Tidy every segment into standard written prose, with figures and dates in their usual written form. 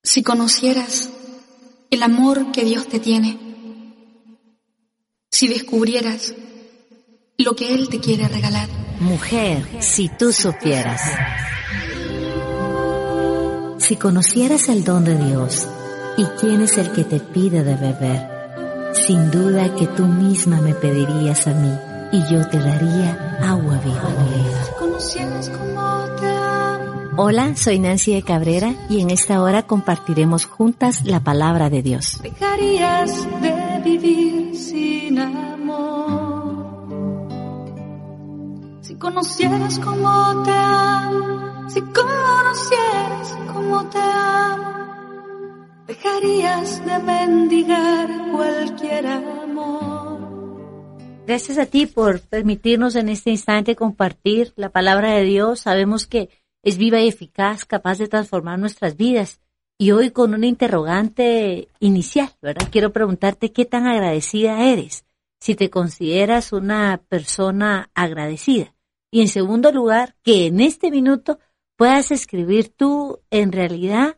Si conocieras el amor que Dios te tiene, si descubrieras lo que Él te quiere regalar. Mujer, si tú supieras. Si conocieras el don de Dios y quién es el que te pide de beber, sin duda que tú misma me pedirías a mí y yo te daría agua viva. Si conocieras cómo te amo. Hola, soy Nancy de Cabrera y en esta hora compartiremos juntas la palabra de Dios. Dejarías de vivir sin amor. Si conocieras cómo te amo, si conocieras cómo te amo, dejarías de mendigar cualquier amor. Gracias a ti por permitirnos en este instante compartir la palabra de Dios. Sabemos que es viva y eficaz, capaz de transformar nuestras vidas. Y hoy con una interrogante inicial, ¿verdad? Quiero preguntarte qué tan agradecida eres, si te consideras una persona agradecida. Y en segundo lugar, que en este minuto puedas escribir tú en realidad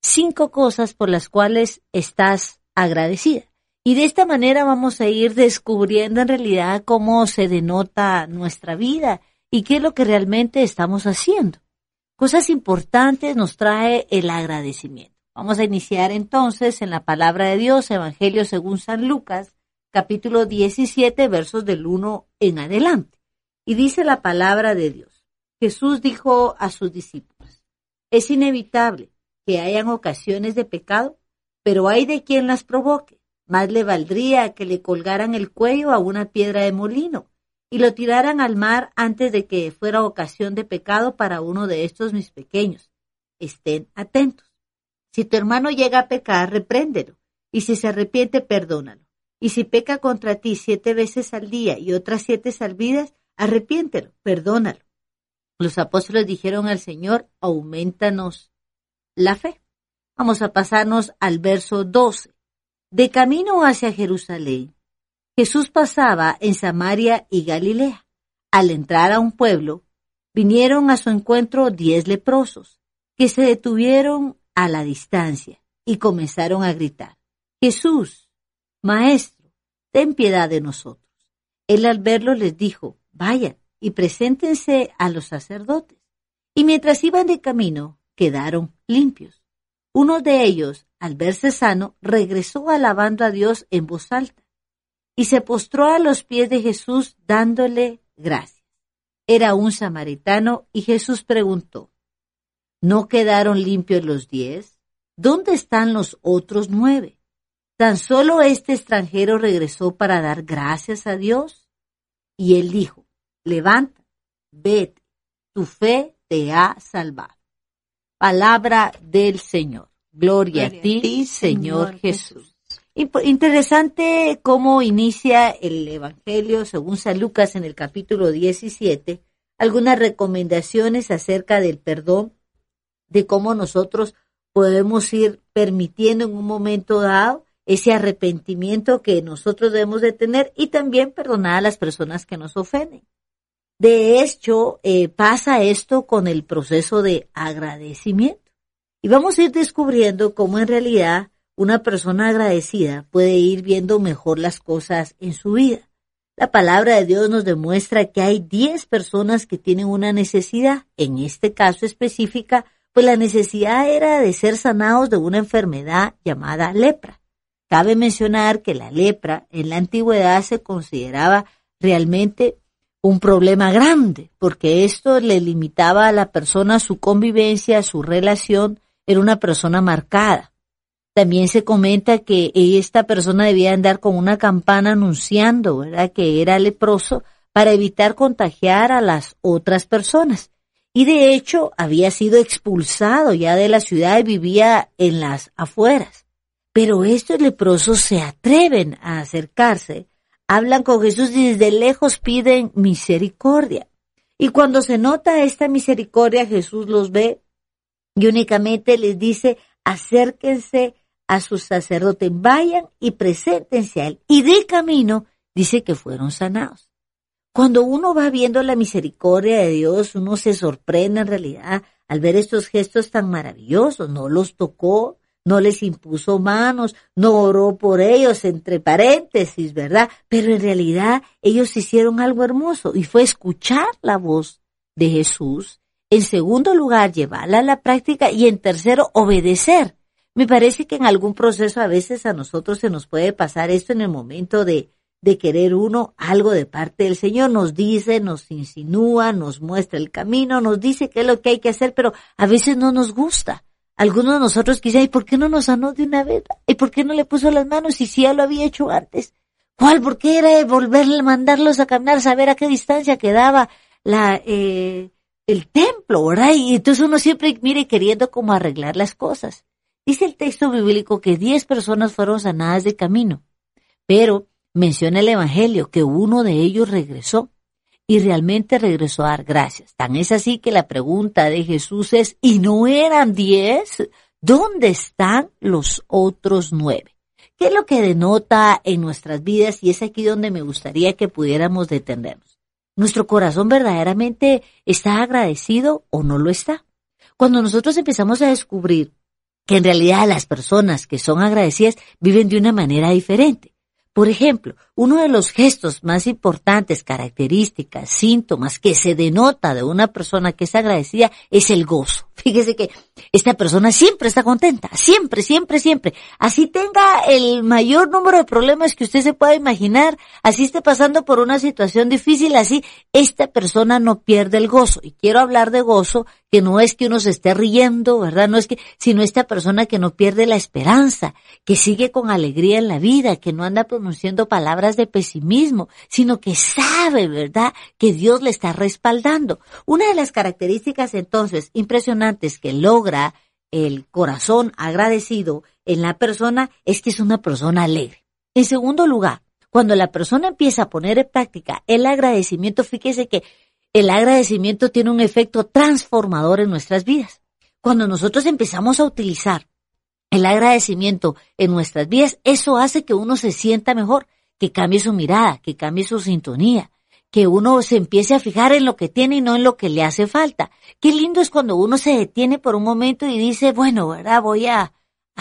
5 cosas por las cuales estás agradecida. Y de esta manera vamos a ir descubriendo en realidad cómo se denota nuestra vida y qué es lo que realmente estamos haciendo. Cosas importantes nos trae el agradecimiento. Vamos a iniciar entonces en la palabra de Dios, Evangelio según San Lucas, capítulo 17, versos del 1 en adelante. Y dice la palabra de Dios: Jesús dijo a sus discípulos: es inevitable que hayan ocasiones de pecado, pero hay de quien las provoque. Más le valdría que le colgaran el cuello a una piedra de molino y lo tiraran al mar antes de que fuera ocasión de pecado para uno de estos mis pequeños. Estén atentos. Si tu hermano llega a pecar, repréndelo, y si se arrepiente, perdónalo. Y si peca contra ti 7 veces al día y otras 7 salvidas, arrepiéntelo, perdónalo. Los apóstoles dijeron al Señor: aumentanos la fe. Vamos a pasarnos al verso 12. De camino hacia Jerusalén, Jesús pasaba en Samaria y Galilea. Al entrar a un pueblo, vinieron a su encuentro 10 leprosos, que se detuvieron a la distancia y comenzaron a gritar: Jesús, Maestro, ten piedad de nosotros. Él al verlo les dijo: vayan y preséntense a los sacerdotes. Y mientras iban de camino, quedaron limpios. Uno de ellos, al verse sano, regresó alabando a Dios en voz alta y se postró a los pies de Jesús dándole gracias. Era un samaritano y Jesús preguntó: ¿no quedaron limpios los 10? ¿Dónde están los otros 9? ¿Tan solo este extranjero regresó para dar gracias a Dios? Y él dijo: levanta, vete, tu fe te ha salvado. Palabra del Señor. Gloria a ti, Señor Jesús. Interesante cómo inicia el Evangelio según San Lucas en el capítulo 17, algunas recomendaciones acerca del perdón, de cómo nosotros podemos ir permitiendo en un momento dado ese arrepentimiento que nosotros debemos de tener y también perdonar a las personas que nos ofenden. De hecho, pasa esto con el proceso de agradecimiento. Y vamos a ir descubriendo cómo en realidad una persona agradecida puede ir viendo mejor las cosas en su vida. La palabra de Dios nos demuestra que hay 10 personas que tienen una necesidad. En este caso específica, pues la necesidad era de ser sanados de una enfermedad llamada lepra. Cabe mencionar que la lepra en la antigüedad se consideraba realmente un problema grande, porque esto le limitaba a la persona su convivencia, su relación. Era una persona marcada. También se comenta que esta persona debía andar con una campana anunciando, ¿verdad?, que era leproso para evitar contagiar a las otras personas. Y de hecho había sido expulsado ya de la ciudad y vivía en las afueras. Pero estos leprosos se atreven a acercarse, hablan con Jesús y desde lejos piden misericordia. Y cuando se nota esta misericordia, Jesús los ve y únicamente les dice: acérquense a sus sacerdotes, vayan y preséntense a él. Y de camino dice que fueron sanados. Cuando uno va viendo la misericordia de Dios, uno se sorprende en realidad al ver estos gestos tan maravillosos. No los tocó, no les impuso manos, no oró por ellos, entre paréntesis, ¿verdad? Pero en realidad ellos hicieron algo hermoso y fue escuchar la voz de Jesús. En segundo lugar, llevarla a la práctica y en tercero, obedecer. Me parece que en algún proceso a veces a nosotros se nos puede pasar esto en el momento de querer uno algo de parte del Señor. Nos dice, nos insinúa, nos muestra el camino, nos dice qué es lo que hay que hacer, pero a veces no nos gusta. Algunos de nosotros quizás, ¿y por qué no nos sanó de una vez? ¿Y por qué no le puso las manos? Y si ya lo había hecho antes. ¿Cuál? ¿Por qué era volverle a mandarlos a caminar, saber a qué distancia quedaba el templo, ¿verdad? Y entonces uno siempre, mire, queriendo como arreglar las cosas. Dice el texto bíblico que 10 personas fueron sanadas de camino, pero menciona el Evangelio que uno de ellos regresó y realmente regresó a dar gracias. Tan es así que la pregunta de Jesús es, ¿y no eran 10? ¿Dónde están los otros 9? ¿Qué es lo que denota en nuestras vidas? Y es aquí donde me gustaría que pudiéramos detenernos. ¿Nuestro corazón verdaderamente está agradecido o no lo está? Cuando nosotros empezamos a descubrir que en realidad las personas que son agradecidas viven de una manera diferente. Por ejemplo, uno de los gestos más importantes, características, síntomas que se denota de una persona que es agradecida es el gozo. Fíjese que esta persona siempre está contenta, siempre, siempre, siempre. Así tenga el mayor número de problemas que usted se pueda imaginar, así esté pasando por una situación difícil, así esta persona no pierde el gozo. Y quiero hablar de gozo, que no es que uno se esté riendo, ¿verdad? No es que, sino esta persona que no pierde la esperanza, que sigue con alegría en la vida, que no anda pronunciando palabras de pesimismo, sino que sabe, ¿verdad?, que Dios le está respaldando. Una de las características entonces impresionantes que logra el corazón agradecido en la persona es que es una persona alegre. En segundo lugar, cuando la persona empieza a poner en práctica el agradecimiento, fíjese que el agradecimiento tiene un efecto transformador en nuestras vidas. Cuando nosotros empezamos a utilizar el agradecimiento en nuestras vidas, eso hace que uno se sienta mejor, que cambie su mirada, que cambie su sintonía, que uno se empiece a fijar en lo que tiene y no en lo que le hace falta. Qué lindo es cuando uno se detiene por un momento y dice, bueno, ¿verdad? Voy a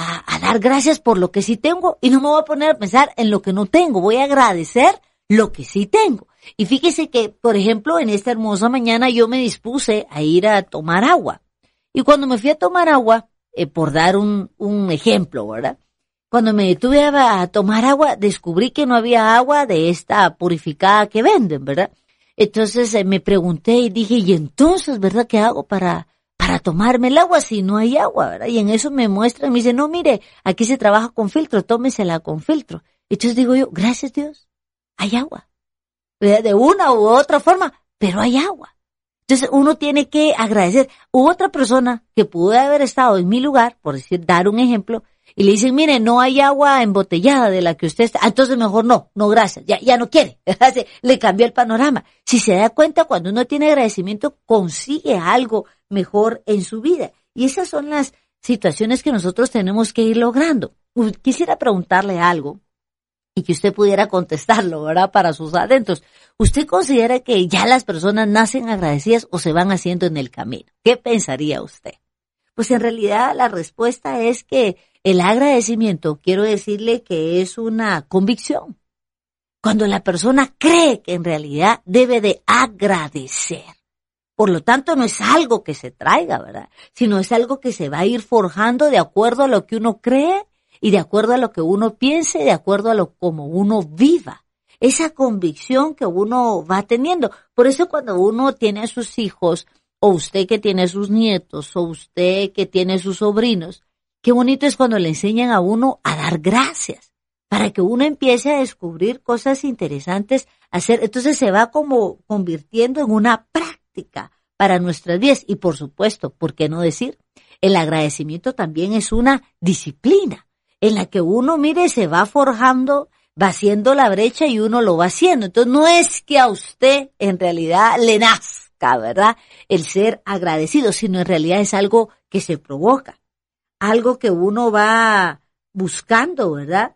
dar gracias por lo que sí tengo y no me voy a poner a pensar en lo que no tengo. Voy a agradecer lo que sí tengo. Y fíjese que, por ejemplo, en esta hermosa mañana yo me dispuse a ir a tomar agua. Y cuando me fui a tomar agua, por dar un ejemplo, ¿verdad? Cuando me detuve a tomar agua, descubrí que no había agua de esta purificada que venden, ¿verdad? Entonces me pregunté y dije, ¿y entonces, verdad, qué hago para tomarme el agua si no hay agua, verdad? Y en eso me muestran, me dice, no, mire, aquí se trabaja con filtro, tómesela con filtro. Entonces digo yo, gracias Dios, hay agua, ¿verdad? De una u otra forma, pero hay agua. Entonces uno tiene que agradecer. Hubo otra persona que pudo haber estado en mi lugar, por decir, dar un ejemplo, y le dicen, mire, no hay agua embotellada de la que usted está, entonces mejor no gracias, ya no quiere, le cambió el panorama. Si se da cuenta, cuando uno tiene agradecimiento, consigue algo mejor en su vida. Y esas son las situaciones que nosotros tenemos que ir logrando. Quisiera preguntarle algo y que usted pudiera contestarlo, ¿verdad? Para sus adentros. ¿Usted considera que ya las personas nacen agradecidas o se van haciendo en el camino? ¿Qué pensaría usted? Pues en realidad la respuesta es que el agradecimiento, quiero decirle que es una convicción. Cuando la persona cree que en realidad debe de agradecer. Por lo tanto, no es algo que se traiga, ¿verdad? Sino es algo que se va a ir forjando de acuerdo a lo que uno cree y de acuerdo a lo que uno piense, de acuerdo a lo como uno viva. Esa convicción que uno va teniendo. Por eso cuando uno tiene a sus hijos, o usted que tiene a sus nietos, o usted que tiene a sus sobrinos, qué bonito es cuando le enseñan a uno a dar gracias, para que uno empiece a descubrir cosas interesantes a hacer. Entonces se va como convirtiendo en una práctica para nuestras vidas. Y por supuesto, ¿por qué no decir? El agradecimiento también es una disciplina en la que uno, mire, se va forjando, va haciendo la brecha y uno lo va haciendo. Entonces no es que a usted en realidad le nazca, ¿verdad?, el ser agradecido, sino en realidad es algo que se provoca, algo que uno va buscando, ¿verdad?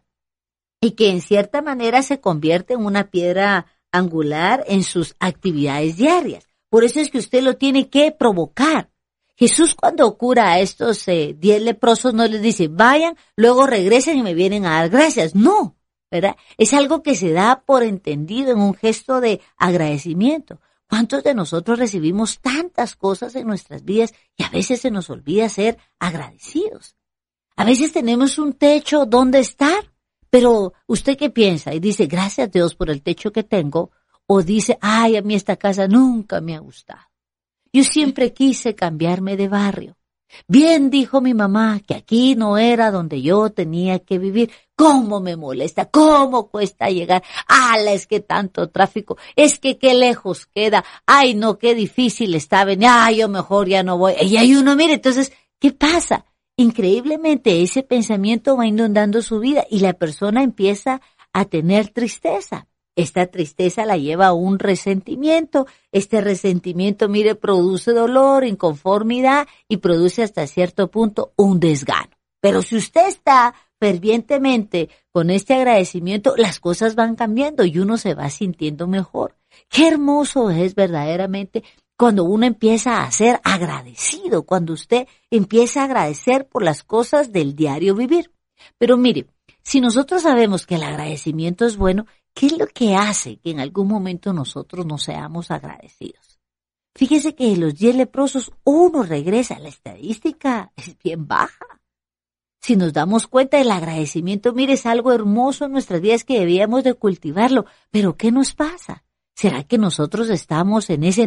Y que en cierta manera se convierte en una piedra angular en sus actividades diarias. Por eso es que usted lo tiene que provocar. Jesús cuando cura a estos 10 leprosos no les dice, vayan, luego regresen y me vienen a dar gracias. No, ¿verdad? Es algo que se da por entendido en un gesto de agradecimiento. ¿Cuántos de nosotros recibimos tantas cosas en nuestras vidas y a veces se nos olvida ser agradecidos? A veces tenemos un techo donde estar, pero ¿usted qué piensa? Y dice, gracias a Dios por el techo que tengo, o dice, ay, a mí esta casa nunca me ha gustado. Yo siempre quise cambiarme de barrio. Bien dijo mi mamá que aquí no era donde yo tenía que vivir. ¿Cómo me molesta? ¿Cómo cuesta llegar? ¡Hala, es que tanto tráfico! Es que qué lejos queda. ¡Ay, no, qué difícil está venir! ¡Ay, yo mejor ya no voy! Y hay uno, mire, entonces, ¿qué pasa? Increíblemente ese pensamiento va inundando su vida y la persona empieza a tener tristeza. Esta tristeza la lleva a un resentimiento. Este resentimiento, mire, produce dolor, inconformidad y produce hasta cierto punto un desgano. Pero si usted está fervientemente con este agradecimiento, las cosas van cambiando y uno se va sintiendo mejor. Qué hermoso es verdaderamente cuando uno empieza a ser agradecido, cuando usted empieza a agradecer por las cosas del diario vivir. Pero mire, si nosotros sabemos que el agradecimiento es bueno, ¿qué es lo que hace que en algún momento nosotros no seamos agradecidos? Fíjese que de los 10 leprosos, uno regresa. La estadística es bien baja. Si nos damos cuenta del agradecimiento, mire, es algo hermoso en nuestras vidas que debíamos de cultivarlo. Pero ¿qué nos pasa? ¿Será que nosotros estamos en ese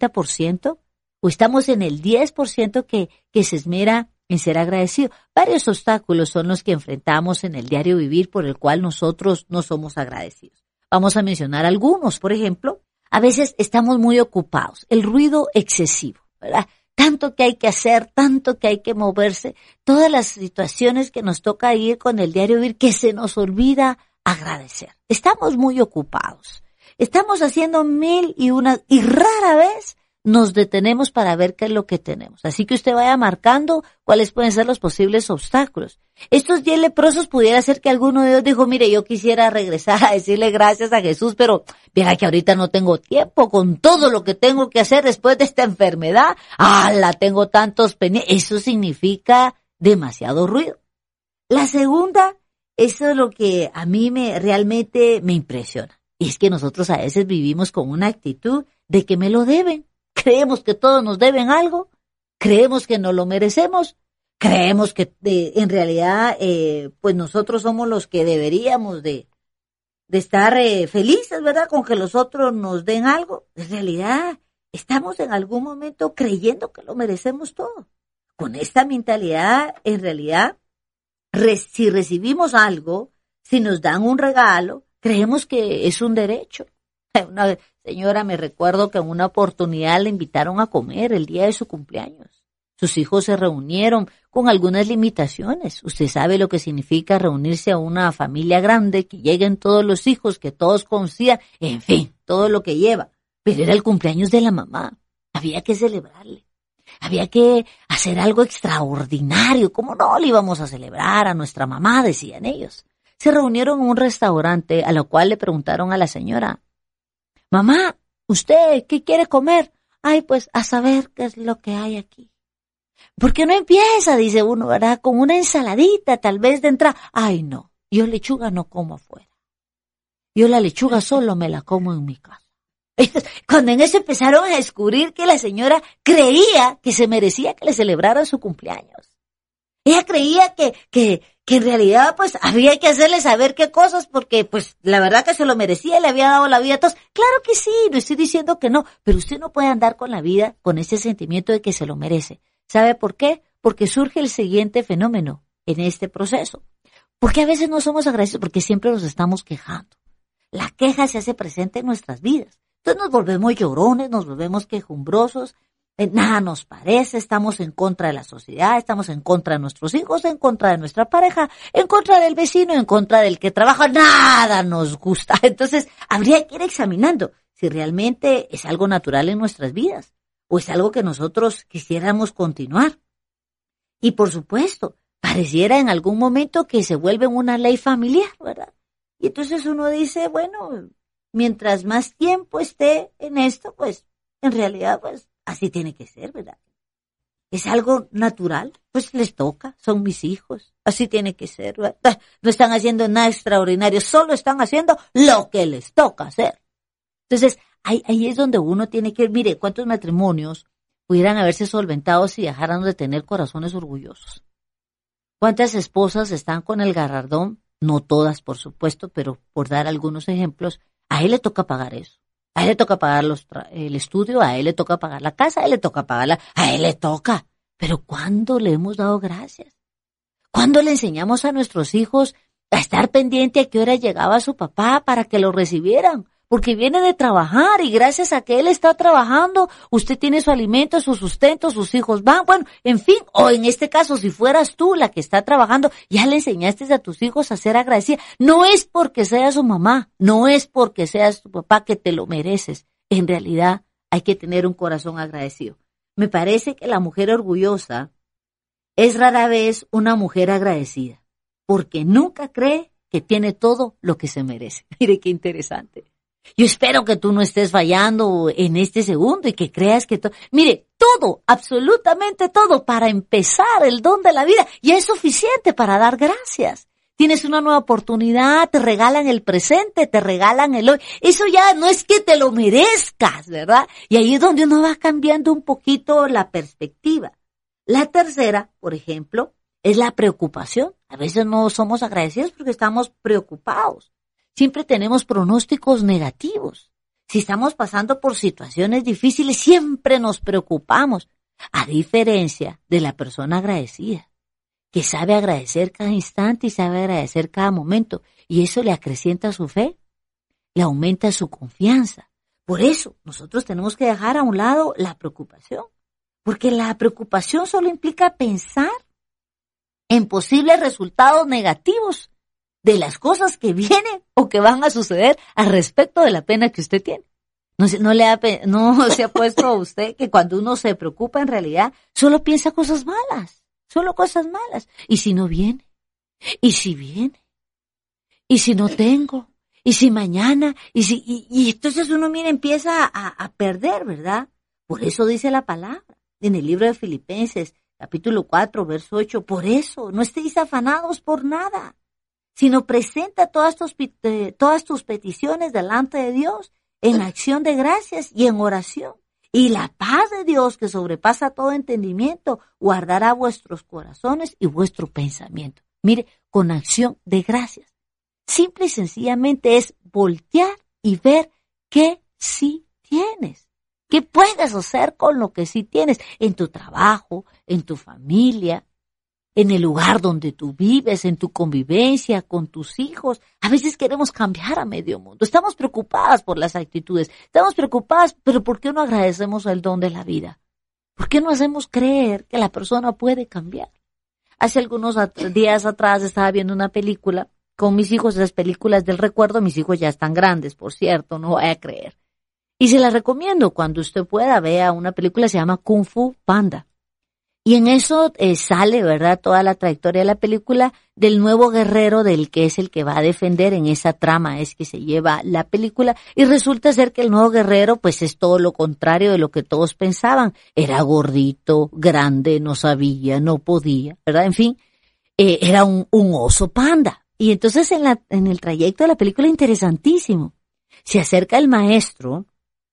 90%? ¿O estamos en el 10% que se esmera en ser agradecido? Varios obstáculos son los que enfrentamos en el diario vivir por el cual nosotros no somos agradecidos. Vamos a mencionar algunos. Por ejemplo, a veces estamos muy ocupados. El ruido excesivo, ¿verdad? Tanto que hay que hacer, tanto que hay que moverse. Todas las situaciones que nos toca ir con el diario vivir que se nos olvida agradecer. Estamos muy ocupados. Estamos haciendo 1001 y rara vez nos detenemos para ver qué es lo que tenemos. Así que usted vaya marcando cuáles pueden ser los posibles obstáculos. Estos 10 leprosos pudiera ser que alguno de ellos dijo, mire, yo quisiera regresar a decirle gracias a Jesús, pero mira que ahorita no tengo tiempo con todo lo que tengo que hacer después de esta enfermedad. La tengo tantos pendientes. Eso significa demasiado ruido. La segunda, eso es lo que a mí realmente me impresiona. Y es que nosotros a veces vivimos con una actitud de que me lo deben. Creemos que todos nos deben algo, creemos que no lo merecemos, creemos que en realidad pues nosotros somos los que deberíamos de estar felices, ¿verdad? Con que los otros nos den algo. En realidad estamos en algún momento creyendo que lo merecemos todo. Con esta mentalidad, en realidad, si recibimos algo, si nos dan un regalo, creemos que es un derecho. Una señora, me recuerdo que en una oportunidad le invitaron a comer el día de su cumpleaños. Sus hijos se reunieron con algunas limitaciones. Usted sabe lo que significa reunirse a una familia grande, que lleguen todos los hijos, que todos coincidan, en fin, todo lo que lleva. Pero era el cumpleaños de la mamá. Había que celebrarle. Había que hacer algo extraordinario. ¿Cómo no le íbamos a celebrar a nuestra mamá?, decían ellos. Se reunieron en un restaurante, a lo cual le preguntaron a la señora, mamá, ¿usted qué quiere comer? Ay, pues a saber qué es lo que hay aquí. ¿Por qué no empieza? Dice uno, ¿verdad? Con una ensaladita, tal vez de entrada. Ay, no, yo lechuga no como afuera. Yo la lechuga solo me la como en mi casa. Cuando en eso empezaron a descubrir que la señora creía que se merecía que le celebraran su cumpleaños. Ella creía que en realidad pues había que hacerle saber qué cosas porque pues la verdad que se lo merecía, le había dado la vida a todos. Claro que sí, no estoy diciendo que no, pero usted no puede andar con la vida con ese sentimiento de que se lo merece. ¿Sabe por qué? Porque surge el siguiente fenómeno en este proceso. Porque a veces no somos agradecidos porque siempre nos estamos quejando. La queja se hace presente en nuestras vidas. Entonces nos volvemos llorones, nos volvemos quejumbrosos. Nada nos parece, estamos en contra de la sociedad, estamos en contra de nuestros hijos, en contra de nuestra pareja, en contra del vecino, en contra del que trabaja, nada nos gusta. Entonces, habría que ir examinando si realmente es algo natural en nuestras vidas o es algo que nosotros quisiéramos continuar. Y por supuesto, pareciera en algún momento que se vuelve una ley familiar, ¿verdad? Y entonces uno dice, bueno, mientras más tiempo esté en esto, pues, en realidad, pues, así tiene que ser, ¿verdad? es algo natural, pues les toca, son mis hijos, así tiene que ser, ¿verdad? No están haciendo nada extraordinario, solo están haciendo lo que les toca hacer. Entonces, ahí es donde uno tiene que, mire, ¿cuántos matrimonios pudieran haberse solventado si dejaran de tener corazones orgullosos? ¿Cuántas esposas están con el galardón? No todas, por supuesto, pero por dar algunos ejemplos, a él le toca pagar eso. A él le toca pagar el estudio, a él le toca pagar la casa, a él le toca pagarla, a él le toca. Pero ¿cuándo le hemos dado gracias? ¿Cuándo le enseñamos a nuestros hijos a estar pendiente a qué hora llegaba su papá para que lo recibieran? Porque viene de trabajar y gracias a que él está trabajando, usted tiene su alimento, su sustento, sus hijos van, bueno, en fin, o en este caso, si fueras tú la que está trabajando, ya le enseñaste a tus hijos a ser agradecida. No es porque seas su mamá, no es porque seas tu papá que te lo mereces. En realidad, hay que tener un corazón agradecido. Me parece que la mujer orgullosa es rara vez una mujer agradecida, porque nunca cree que tiene todo lo que se merece. Mire qué interesante. Yo espero que tú no estés fallando en este segundo y que creas que todo, mire, todo, absolutamente todo, para empezar el don de la vida, ya es suficiente para dar gracias. Tienes una nueva oportunidad, te regalan el presente, te regalan el hoy. Eso ya no es que te lo merezcas, ¿verdad? Y ahí es donde uno va cambiando un poquito la perspectiva. La tercera, por ejemplo, es la preocupación. A veces no somos agradecidos porque estamos preocupados. Siempre tenemos pronósticos negativos. Si estamos pasando por situaciones difíciles, siempre nos preocupamos. A diferencia de la persona agradecida, que sabe agradecer cada instante y sabe agradecer cada momento. Y eso le acrecienta su fe, le aumenta su confianza. Por eso, nosotros tenemos que dejar a un lado la preocupación. Porque la preocupación solo implica pensar en posibles resultados negativos de las cosas que vienen o que van a suceder al respecto de la pena que usted tiene. No se ha puesto a usted que cuando uno se preocupa en realidad solo piensa cosas malas, solo cosas malas. ¿Y si no viene? ¿Y si viene? ¿Y si no tengo? ¿Y si mañana? Y entonces uno empieza a perder, ¿verdad? Por eso dice la palabra en el libro de Filipenses, capítulo 4, verso 8, por eso no estéis afanados por nada, sino presenta todas tus peticiones delante de Dios en acción de gracias y en oración. Y la paz de Dios, que sobrepasa todo entendimiento, guardará vuestros corazones y vuestro pensamiento. Mire, con acción de gracias. Simple y sencillamente es voltear y ver qué sí tienes. ¿Qué puedes hacer con lo que sí tienes en tu trabajo, en tu familia, en el lugar donde tú vives, en tu convivencia con tus hijos? A veces queremos cambiar a medio mundo. Estamos preocupadas por las actitudes. Estamos preocupadas, pero ¿por qué no agradecemos el don de la vida? ¿Por qué no hacemos creer que la persona puede cambiar? Hace algunos días atrás estaba viendo una película con mis hijos, esas películas del recuerdo. Mis hijos ya están grandes, por cierto, no vaya a creer. Y se la recomiendo, cuando usted pueda, vea una película que se llama Kung Fu Panda. Y en eso sale, ¿verdad?, toda la trayectoria de la película del nuevo guerrero del que es el que va a defender. En esa trama es que se lleva la película y resulta ser que el nuevo guerrero pues es todo lo contrario de lo que todos pensaban. Era gordito, grande, no sabía, no podía, ¿verdad? En fin, era un oso panda. Y entonces en el trayecto de la película, interesantísimo, se acerca el maestro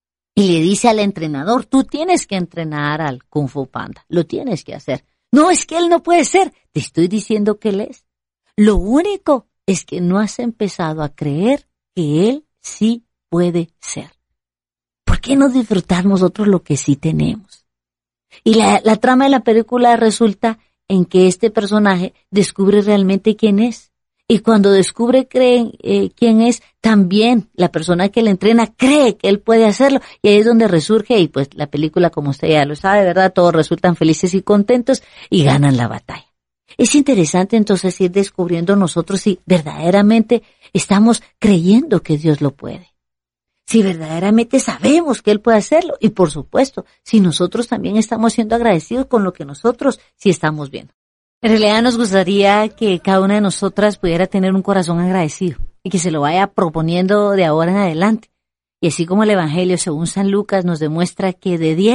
y le dice al entrenador, tú tienes que entrenar al Kung Fu Panda, lo tienes que hacer. No, es que él no puede ser, te estoy diciendo que él es. Lo único es que no has empezado a creer que él sí puede ser. ¿Por qué no disfrutar nosotros lo que sí tenemos? Y la trama de la película resulta en que este personaje descubre realmente quién es. Y cuando descubre quién es, también la persona que le entrena cree que él puede hacerlo. Y ahí es donde resurge, y pues la película, como usted ya lo sabe, ¿verdad?, todos resultan felices y contentos y ganan la batalla. Es interesante entonces ir descubriendo nosotros si verdaderamente estamos creyendo que Dios lo puede. Si verdaderamente sabemos que Él puede hacerlo. Y por supuesto, si nosotros también estamos siendo agradecidos con lo que nosotros sí estamos viendo. En realidad nos gustaría que cada una de nosotras pudiera tener un corazón agradecido y que se lo vaya proponiendo de ahora en adelante. Y así como el Evangelio según San Lucas nos demuestra que de 10,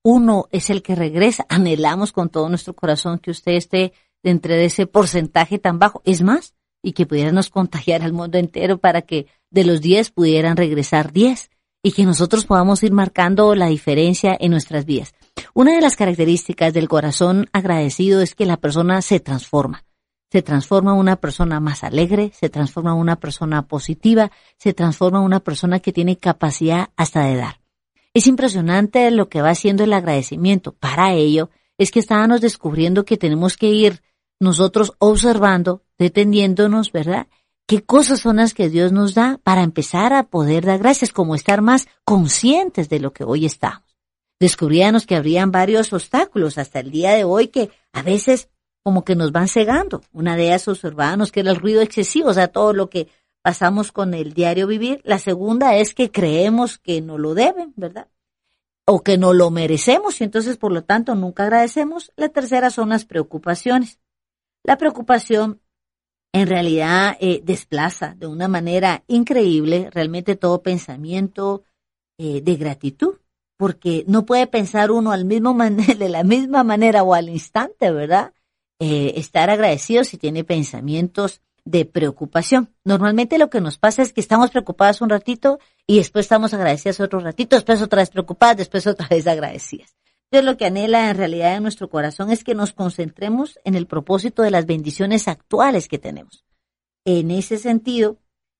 uno es el que regresa. Anhelamos con todo nuestro corazón que usted esté dentro de ese porcentaje tan bajo. Es más, y que pudiéramos contagiar al mundo entero para que de los 10 pudieran regresar 10 y que nosotros podamos ir marcando la diferencia en nuestras vidas. Una de las características del corazón agradecido es que la persona se transforma. Se transforma en una persona más alegre, se transforma en una persona positiva, se transforma en una persona que tiene capacidad hasta de dar. Es impresionante lo que va haciendo el agradecimiento. Para ello es que estábamos descubriendo que tenemos que ir nosotros observando, deteniéndonos, ¿verdad? ¿Qué cosas son las que Dios nos da para empezar a poder dar gracias, como estar más conscientes de lo que hoy estamos? Descubríamos que habrían varios obstáculos hasta el día de hoy que a veces como que nos van cegando. Una de ellas observábamos que era el ruido excesivo, o sea, todo lo que pasamos con el diario vivir. La segunda es que creemos que no lo deben, ¿verdad? O que no lo merecemos y entonces por lo tanto nunca agradecemos. La tercera son las preocupaciones. La preocupación en realidad desplaza de una manera increíble realmente todo pensamiento de gratitud, porque no puede pensar uno de la misma manera o al instante, ¿verdad? Estar agradecido si tiene pensamientos de preocupación. Normalmente lo que nos pasa es que estamos preocupadas un ratito y después estamos agradecidas otro ratito, después otra vez preocupadas, después otra vez agradecidas. Dios lo que anhela en realidad en nuestro corazón es que nos concentremos en el propósito de las bendiciones actuales que tenemos. En ese sentido,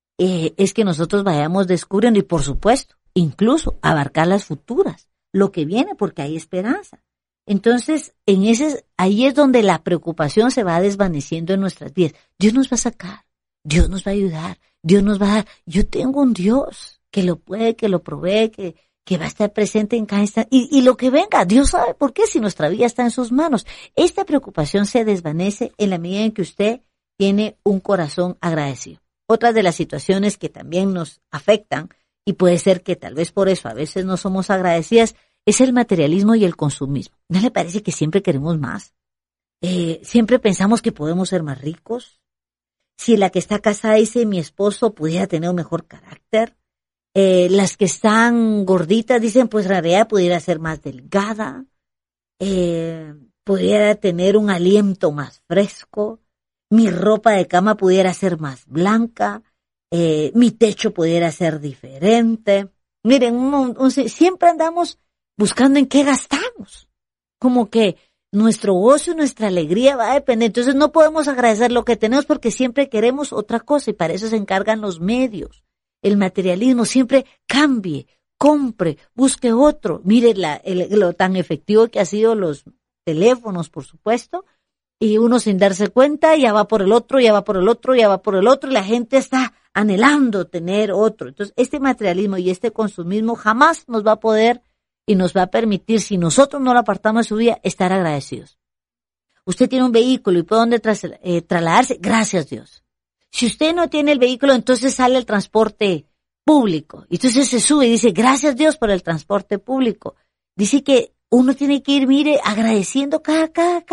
es que nosotros vayamos descubriendo y por supuesto, incluso abarcar las futuras, lo que viene porque hay esperanza. Entonces, ahí es donde la preocupación se va desvaneciendo en nuestras vidas. Dios nos va a sacar, Dios nos va a ayudar, Dios nos va a dar. Yo tengo un Dios que lo puede, que lo provee, que va a estar presente en cada instante. Y lo que venga, Dios sabe por qué, si nuestra vida está en sus manos. Esta preocupación se desvanece en la medida en que usted tiene un corazón agradecido. Otras de las situaciones que también nos afectan, y puede ser que tal vez por eso a veces no somos agradecidas, es el materialismo y el consumismo. ¿No le parece que siempre queremos más? Siempre pensamos que podemos ser más ricos. Si la que está casada dice mi esposo pudiera tener un mejor carácter. Las que están gorditas dicen pues en realidad pudiera ser más delgada. Pudiera tener un aliento más fresco. Mi ropa de cama pudiera ser más blanca. Mi techo pudiera ser diferente. Miren, siempre andamos buscando en qué gastamos. Como que nuestro gozo y nuestra alegría va a depender. Entonces no podemos agradecer lo que tenemos porque siempre queremos otra cosa y para eso se encargan los medios. El materialismo siempre cambie, compre, busque otro. Mire lo tan efectivo que ha sido los teléfonos, por supuesto. Y uno sin darse cuenta ya va por el otro, ya va por el otro, ya va por el otro y la gente está anhelando tener otro. Entonces este materialismo y este consumismo jamás nos va a poder y nos va a permitir, si nosotros no lo apartamos de su vida, estar agradecidos. Usted tiene un vehículo y puede dónde trasladarse, gracias Dios. Si usted no tiene el vehículo, entonces sale el transporte público. Entonces se sube y dice, gracias Dios por el transporte público. Dice que uno tiene que ir, mire, agradeciendo cada.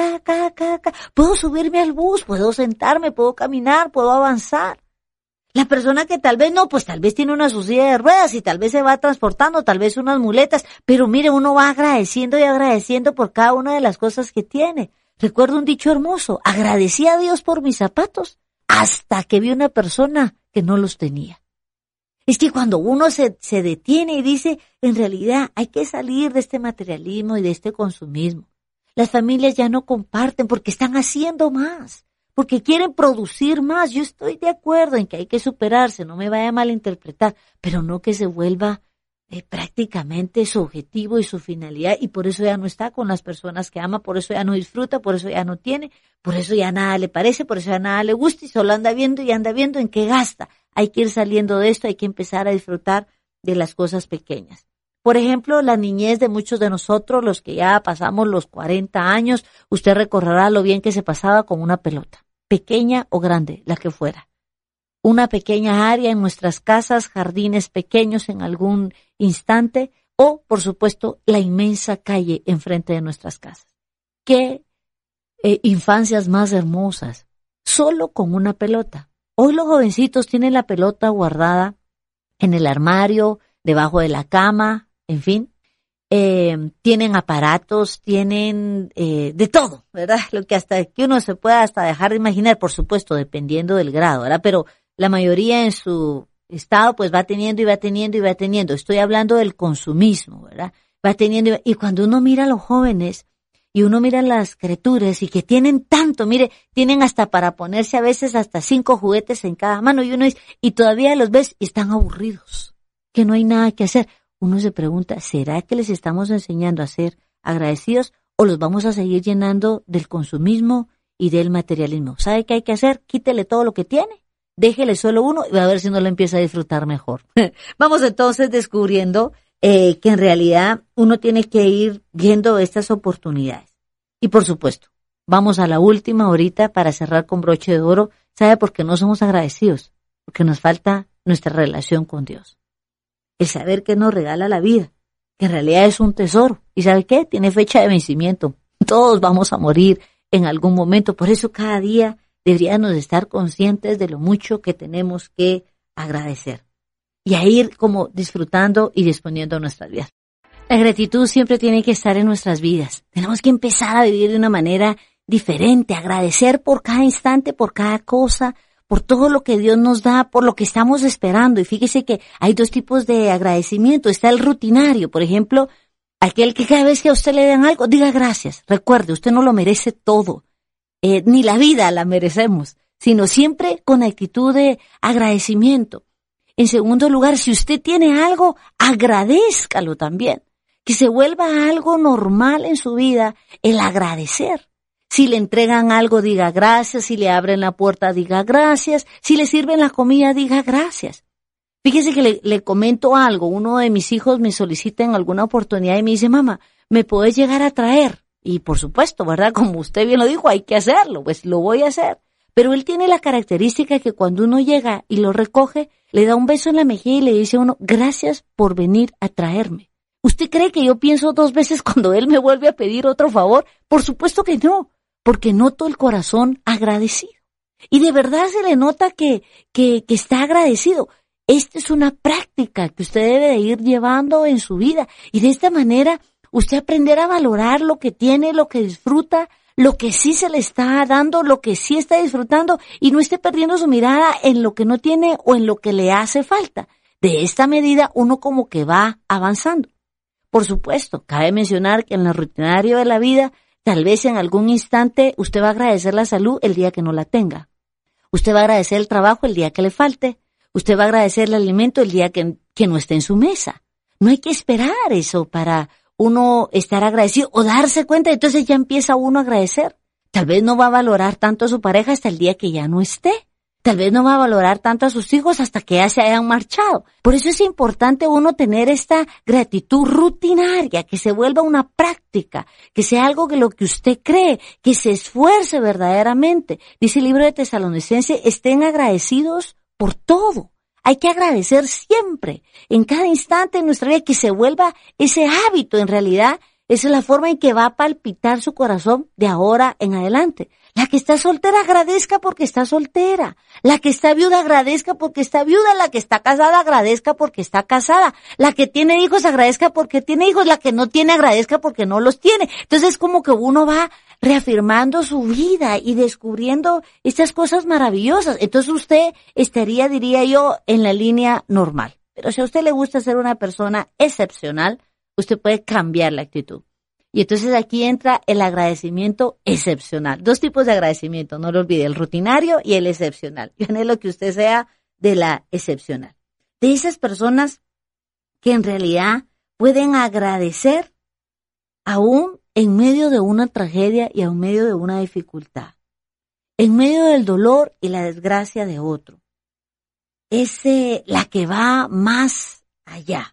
Puedo subirme al bus, puedo sentarme, puedo caminar, puedo avanzar. La persona que tal vez no, pues tal vez tiene una silla de ruedas y tal vez se va transportando, tal vez unas muletas, pero mire, uno va agradeciendo y agradeciendo por cada una de las cosas que tiene. Recuerdo un dicho hermoso, agradecí a Dios por mis zapatos hasta que vi una persona que no los tenía. Es que cuando uno se detiene y dice, en realidad hay que salir de este materialismo y de este consumismo. Las familias ya no comparten porque están haciendo más. Porque quieren producir más. Yo estoy de acuerdo en que hay que superarse, no me vaya a malinterpretar, pero no que se vuelva prácticamente su objetivo y su finalidad, y por eso ya no está con las personas que ama, por eso ya no disfruta, por eso ya no tiene, por eso ya nada le parece, por eso ya nada le gusta, y solo anda viendo en qué gasta. Hay que ir saliendo de esto, hay que empezar a disfrutar de las cosas pequeñas. Por ejemplo, la niñez de muchos de nosotros, los que ya pasamos los 40 años, usted recordará lo bien que se pasaba con una pelota. Pequeña o grande, la que fuera. Una pequeña área en nuestras casas, jardines pequeños en algún instante, o, por supuesto, la inmensa calle enfrente de nuestras casas. ¡Qué infancias más hermosas! Solo con una pelota. Hoy los jovencitos tienen la pelota guardada en el armario, debajo de la cama, en fin. tienen aparatos, tienen de todo, ¿verdad? Lo que hasta que uno se pueda hasta dejar de imaginar, por supuesto, dependiendo del grado, ¿verdad? Pero la mayoría en su estado pues va teniendo y va teniendo y va teniendo. Estoy hablando del consumismo, ¿verdad? Va teniendo y cuando uno mira a los jóvenes y uno mira a las criaturas y que tienen tanto, mire, tienen hasta para ponerse a veces hasta 5 juguetes en cada mano y uno dice, y todavía los ves y están aburridos, que no hay nada que hacer. Uno se pregunta, ¿será que les estamos enseñando a ser agradecidos o los vamos a seguir llenando del consumismo y del materialismo? ¿Sabe qué hay que hacer? Quítele todo lo que tiene, déjele solo uno y va a ver si no lo empieza a disfrutar mejor. Vamos entonces descubriendo que en realidad uno tiene que ir viendo estas oportunidades. Y por supuesto, vamos a la última ahorita para cerrar con broche de oro. ¿Sabe por qué no somos agradecidos? Porque nos falta nuestra relación con Dios. El saber que nos regala la vida, que en realidad es un tesoro. ¿Y sabe qué? Tiene fecha de vencimiento. Todos vamos a morir en algún momento. Por eso cada día deberíamos estar conscientes de lo mucho que tenemos que agradecer. Y a ir como disfrutando y disponiendo nuestras vidas. La gratitud siempre tiene que estar en nuestras vidas. Tenemos que empezar a vivir de una manera diferente, agradecer por cada instante, por cada cosa, por todo lo que Dios nos da, por lo que estamos esperando. Y fíjese que hay 2 tipos de agradecimiento. Está el rutinario, por ejemplo, aquel que cada vez que a usted le den algo, diga gracias. Recuerde, usted no lo merece todo, ni la vida la merecemos, sino siempre con actitud de agradecimiento. En segundo lugar, si usted tiene algo, agradézcalo también. Que se vuelva algo normal en su vida el agradecer. Si le entregan algo, diga gracias. Si le abren la puerta, diga gracias. Si le sirven la comida, diga gracias. Fíjese que le comento algo. Uno de mis hijos me solicita en alguna oportunidad y me dice, mamá, ¿me puedes llegar a traer? Y por supuesto, ¿verdad? Como usted bien lo dijo, hay que hacerlo. Pues lo voy a hacer. Pero él tiene la característica que cuando uno llega y lo recoge, le da un beso en la mejilla y le dice a uno, gracias por venir a traerme. ¿Usted cree que yo pienso 2 veces cuando él me vuelve a pedir otro favor? Por supuesto que no, porque noto el corazón agradecido. Y de verdad se le nota que está agradecido. Esta es una práctica que usted debe de ir llevando en su vida. Y de esta manera usted aprenderá a valorar lo que tiene, lo que disfruta, lo que sí se le está dando, lo que sí está disfrutando y no esté perdiendo su mirada en lo que no tiene o en lo que le hace falta. De esta medida uno como que va avanzando. Por supuesto, cabe mencionar que en el rutinario de la vida, tal vez en algún instante usted va a agradecer la salud el día que no la tenga. Usted va a agradecer el trabajo el día que le falte. Usted va a agradecer el alimento el día que no esté en su mesa. No hay que esperar eso para uno estar agradecido o darse cuenta, entonces ya empieza uno a agradecer. Tal vez no va a valorar tanto a su pareja hasta el día que ya no esté. Tal vez no va a valorar tanto a sus hijos hasta que ya se hayan marchado. Por eso es importante uno tener esta gratitud rutinaria, que se vuelva una práctica, que sea algo que lo que usted cree, que se esfuerce verdaderamente. Dice el libro de Tesalonicenses, estén agradecidos por todo. Hay que agradecer siempre, en cada instante de nuestra vida, que se vuelva ese hábito. En realidad, esa es la forma en que va a palpitar su corazón de ahora en adelante. La que está soltera agradezca porque está soltera. La que está viuda agradezca porque está viuda. La que está casada agradezca porque está casada. La que tiene hijos agradezca porque tiene hijos. La que no tiene agradezca porque no los tiene. Entonces es como que uno va reafirmando su vida y descubriendo estas cosas maravillosas. Entonces usted estaría, diría yo, en la línea normal. Pero si a usted le gusta ser una persona excepcional, usted puede cambiar la actitud. Y entonces aquí entra el agradecimiento excepcional. 2 tipos de agradecimiento, no lo olvide, el rutinario y el excepcional. Yo anhelo que usted sea de la excepcional. De esas personas que en realidad pueden agradecer aún en medio de una tragedia y en medio de una dificultad. En medio del dolor y la desgracia de otro. Es la que va más allá.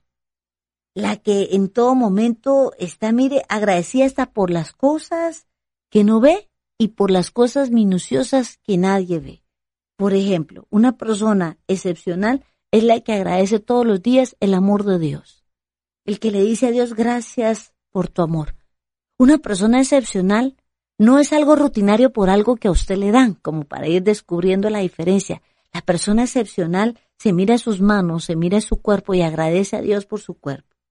La que en todo momento está, mire, agradecida hasta por las cosas que no ve y por las cosas minuciosas que nadie ve. Por ejemplo, una persona excepcional es la que agradece todos los días el amor de Dios. El que le dice a Dios, gracias por tu amor. Una persona excepcional no es algo rutinario por algo que a usted le dan, como para ir descubriendo la diferencia. La persona excepcional se mira sus manos, se mira su cuerpo y agradece a Dios por su cuerpo.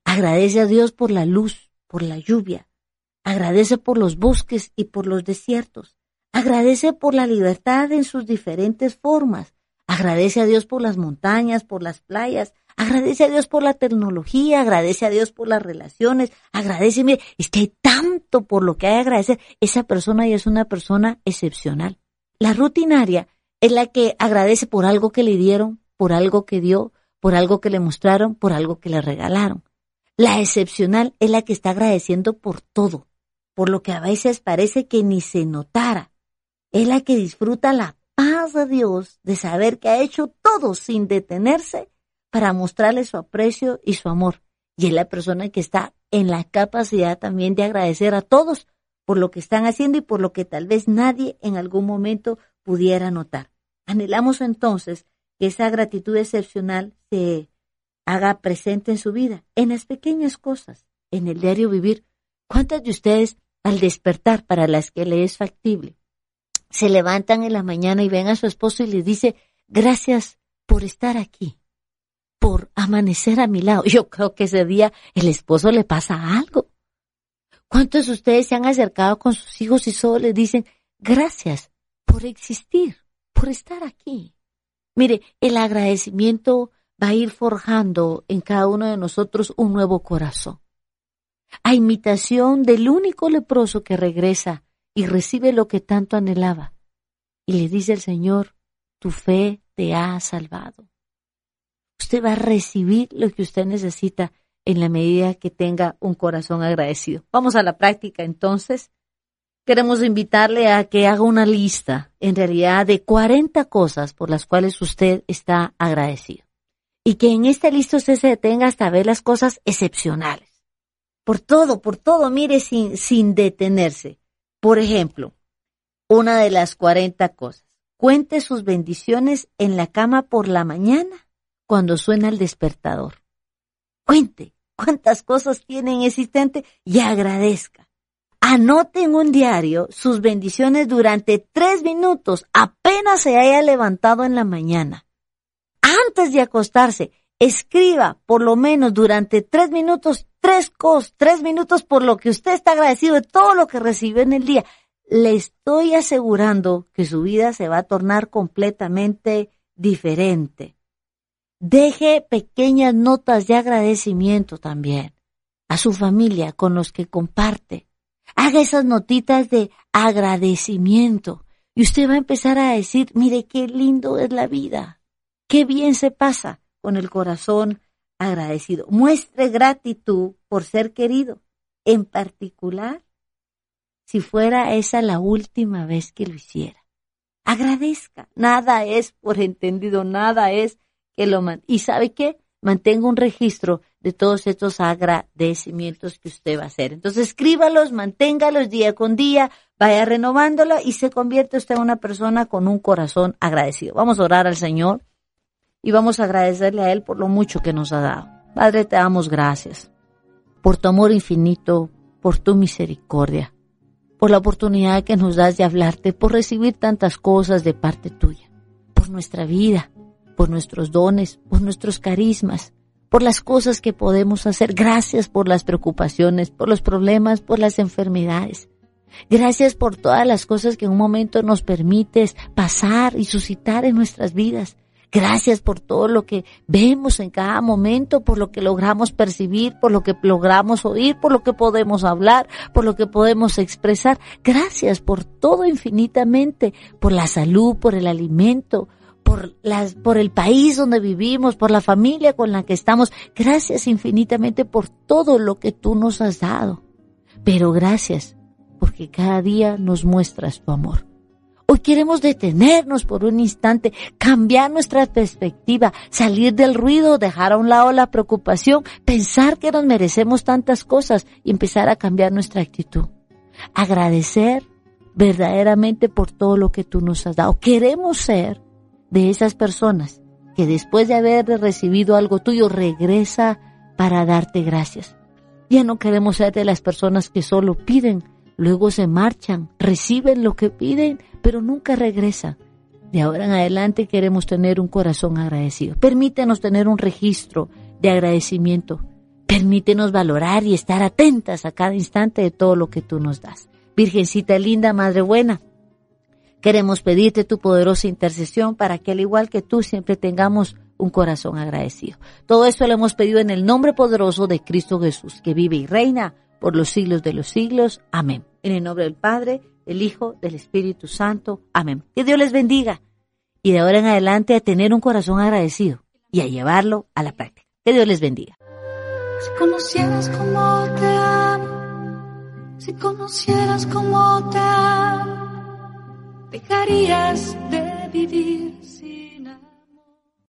Agradece a Dios por la luz, por la lluvia. Agradece por los bosques y por los desiertos. Agradece por la libertad en sus diferentes formas. Agradece a Dios por las montañas, por las playas. Agradece a Dios por la tecnología. Agradece a Dios por las relaciones. Agradece, mire, es que hay tanto por lo que hay que agradecer. Esa persona ya es una persona excepcional. La rutinaria es la que agradece por algo que le dieron, por algo que dio, por algo que le mostraron, por algo que le regalaron. La excepcional es la que está agradeciendo por todo, por lo que a veces parece que ni se notara. Es la que disfruta la paz de Dios, de saber que ha hecho todo sin detenerse para mostrarle su aprecio y su amor. Y es la persona que está en la capacidad también de agradecer a todos por lo que están haciendo y por lo que tal vez nadie en algún momento pudiera notar. Anhelamos entonces que esa gratitud excepcional se haga presente en su vida, en las pequeñas cosas, en el diario vivir. ¿Cuántas de ustedes, al despertar, para las que le es factible, se levantan en la mañana y ven a su esposo y le dice, gracias por estar aquí, por amanecer a mi lado? Yo creo que ese día el esposo le pasa algo. ¿Cuántos de ustedes se han acercado con sus hijos y solo les dicen, gracias por existir, por estar aquí? Mire, el agradecimiento va a ir forjando en cada uno de nosotros un nuevo corazón. A imitación del único leproso que regresa y recibe lo que tanto anhelaba. Y le dice el Señor, tu fe te ha salvado. Usted va a recibir lo que usted necesita en la medida que tenga un corazón agradecido. Vamos a la práctica entonces. Queremos invitarle a que haga una lista, en realidad, de 40 cosas por las cuales usted está agradecido. Y que en esta lista usted se detenga hasta ver las cosas excepcionales. Por todo, mire, sin detenerse. Por ejemplo, una de las 40 cosas. Cuente sus bendiciones en la cama por la mañana cuando suena el despertador. Cuente cuántas cosas tiene en existente y agradezca. Anote en un diario sus bendiciones durante 3 minutos apenas se haya levantado en la mañana. Antes de acostarse, escriba por lo menos durante 3 minutos 3 minutos por lo que usted está agradecido de todo lo que recibió en el día. Le estoy asegurando que su vida se va a tornar completamente diferente. Deje pequeñas notas de agradecimiento también a su familia con los que comparte. Haga esas notitas de agradecimiento y usted va a empezar a decir, mire qué lindo es la vida, qué bien se pasa con el corazón agradecido. Muestre gratitud por ser querido, en particular si fuera esa la última vez que lo hiciera. Agradezca, nada es por entendido, nada es que lo ¿Y sabe qué? Mantenga un registro de todos estos agradecimientos que usted va a hacer. Entonces escríbalos, manténgalos día con día, vaya renovándolo y se convierte usted en una persona con un corazón agradecido. Vamos a orar al Señor y vamos a agradecerle a Él por lo mucho que nos ha dado. Padre, te damos gracias por tu amor infinito, por tu misericordia, por la oportunidad que nos das de hablarte, por recibir tantas cosas de parte tuya, por nuestra vida, por nuestros dones, por nuestros carismas, por las cosas que podemos hacer. Gracias por las preocupaciones, por los problemas, por las enfermedades. Gracias por todas las cosas que en un momento nos permites pasar y suscitar en nuestras vidas. Gracias por todo lo que vemos en cada momento, por lo que logramos percibir, por lo que logramos oír, por lo que podemos hablar, por lo que podemos expresar. Gracias por todo infinitamente, por la salud, por el alimento, por el país donde vivimos, por la familia con la que estamos. Gracias infinitamente por todo lo que tú nos has dado. Pero gracias porque cada día nos muestras tu amor. Hoy queremos detenernos por un instante, cambiar nuestra perspectiva, salir del ruido, dejar a un lado la preocupación, pensar que nos merecemos tantas cosas y empezar a cambiar nuestra actitud. Agradecer verdaderamente por todo lo que tú nos has dado. Queremos ser de esas personas que después de haber recibido algo tuyo regresa para darte gracias. Ya no queremos ser de las personas que solo piden, luego se marchan, reciben lo que piden, pero nunca regresan. De ahora en adelante queremos tener un corazón agradecido. Permítenos tener un registro de agradecimiento. Permítenos valorar y estar atentas a cada instante de todo lo que tú nos das. Virgencita linda, Madre buena, queremos pedirte tu poderosa intercesión para que al igual que tú siempre tengamos un corazón agradecido. Todo esto lo hemos pedido en el nombre poderoso de Cristo Jesús, que vive y reina por los siglos de los siglos. Amén. En el nombre del Padre, del Hijo, del Espíritu Santo. Amén. Que Dios les bendiga. Y de ahora en adelante a tener un corazón agradecido y a llevarlo a la práctica. Que Dios les bendiga. Si conocieras cómo te amo, si conocieras cómo te amo, dejarías de vivir.